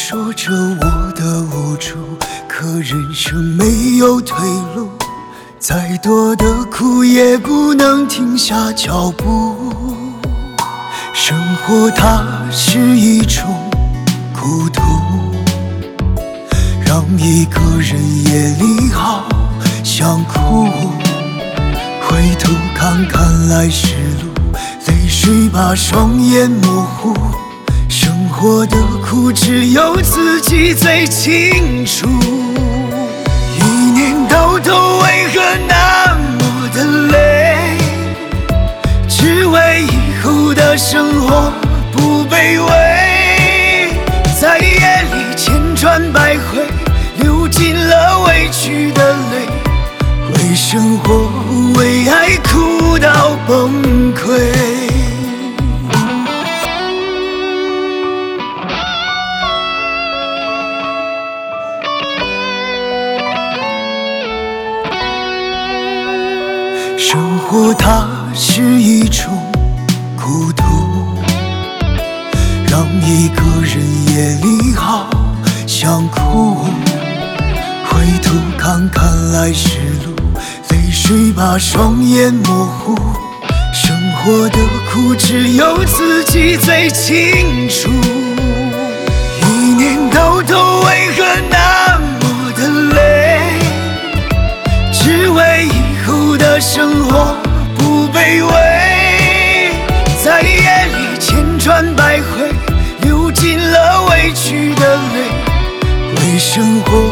说着我的无助，可人生没有退路，再多的苦也不能停下脚步。生活它是一种孤独，让一个人夜里好想哭。回头看看来时路，泪水把双眼模糊。生活的苦只有自己最清楚，一年到头为何那么的累？只为以后的生活不卑微，在夜里千转百回，流尽了委屈的泪，为生活为爱哭到崩溃。生活它是一种孤独，让一个人夜里好想哭。回头看看来时路，泪水把双眼模糊。生活的苦只有自己最清楚，一年到头为何那么的累？只为以后的生活不卑微，在夜里千转百回，流尽了委屈的泪，为生活